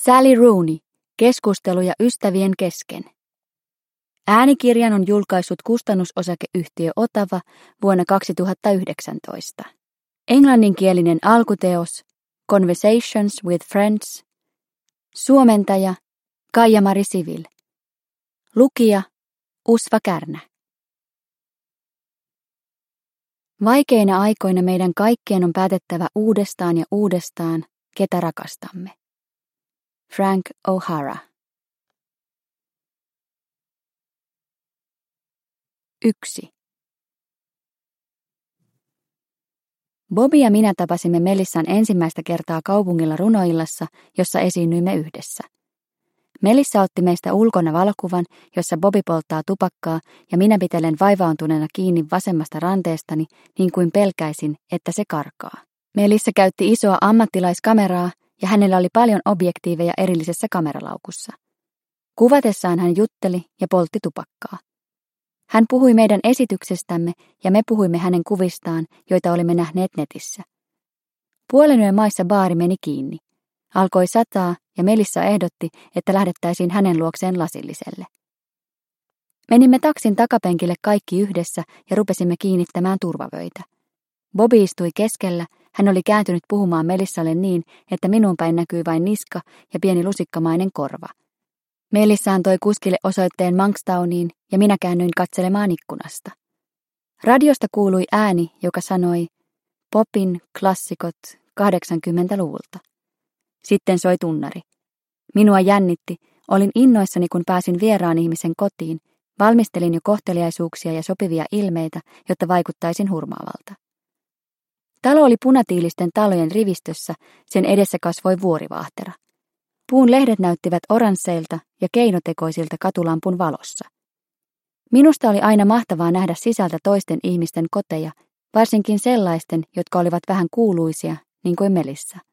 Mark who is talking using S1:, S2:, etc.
S1: Sally Rooney. Keskusteluja ystävien kesken. Äänikirjan on julkaissut kustannusosakeyhtiö Otava vuonna 2019. Englanninkielinen alkuteos Conversations with Friends. Suomentaja Kaija-Mari Sivil. Lukija Usva Kärnä. Vaikeina aikoina meidän kaikkien on päätettävä uudestaan ja uudestaan, ketä rakastamme. Frank O'Hara. 1. Bobby ja minä tapasimme Melissan ensimmäistä kertaa kaupungilla runoillassa, jossa esiinnyimme yhdessä. Melissa otti meistä ulkona valokuvan, jossa Bobby polttaa tupakkaa ja minä pitelen vaivaantuneena kiinni vasemmasta ranteestani, niin kuin pelkäisin, että se karkaa. Melissa käytti isoa ammattilaiskameraa ja hänellä oli paljon objektiiveja erillisessä kameralaukussa. Kuvatessaan hän jutteli ja poltti tupakkaa. Hän puhui meidän esityksestämme ja me puhuimme hänen kuvistaan, joita olimme nähneet netissä. Puolenyön maissa baari meni kiinni. Alkoi sataa ja Melissa ehdotti, että lähdettäisiin hänen luokseen lasilliselle. Menimme taksin takapenkille kaikki yhdessä ja rupesimme kiinnittämään turvavöitä. Bobby istui keskellä, hän oli kääntynyt puhumaan Melissalle niin, että minun päin näkyi vain niska ja pieni lusikkamainen korva. Melissa antoi kuskille osoitteen Monkstowniin ja minä käännyin katselemaan ikkunasta. Radiosta kuului ääni, joka sanoi Popin klassikot 80-luvulta. Sitten soi tunnari. Minua jännitti, olin innoissani kun pääsin vieraan ihmisen kotiin, valmistelin jo kohteliaisuuksia ja sopivia ilmeitä, jotta vaikuttaisin hurmaavalta. Talo oli punatiilisten talojen rivistössä, sen edessä kasvoi vuorivaahtera. Puun lehdet näyttivät oransseilta ja keinotekoisilta katulampun valossa. Minusta oli aina mahtavaa nähdä sisältä toisten ihmisten koteja, varsinkin sellaisten, jotka olivat vähän kuuluisia, niin kuin Melissa.